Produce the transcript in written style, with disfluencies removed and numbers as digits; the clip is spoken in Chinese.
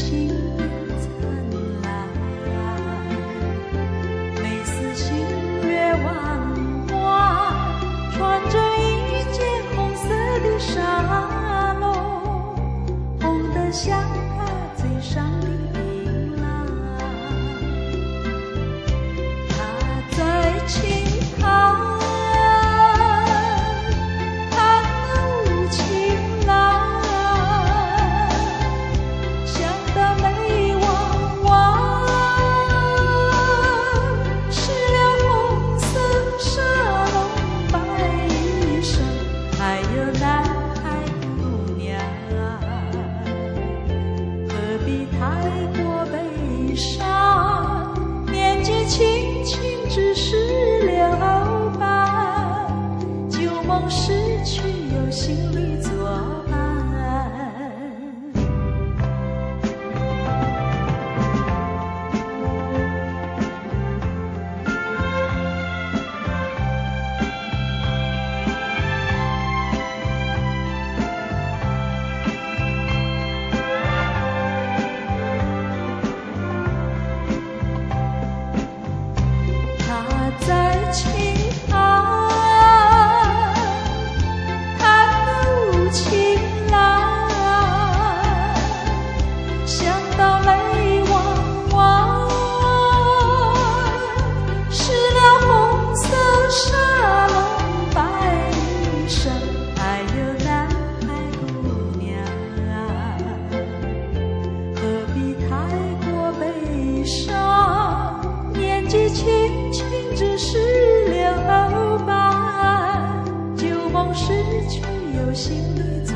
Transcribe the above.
新年灿烂，每丝新月弯弯，穿着一件红色的纱笼，红得像她嘴上的槟榔。她在轻弹太过悲伤，年纪轻轻只是6般，旧梦逝去有心里作伴。在轻弹，弹得无情郎，想到泪汪汪，湿了红色纱笼白衣裳。哎呦，男孩姑娘，何必太过悲伤？年纪轻轻只是6般，旧梦逝去有心里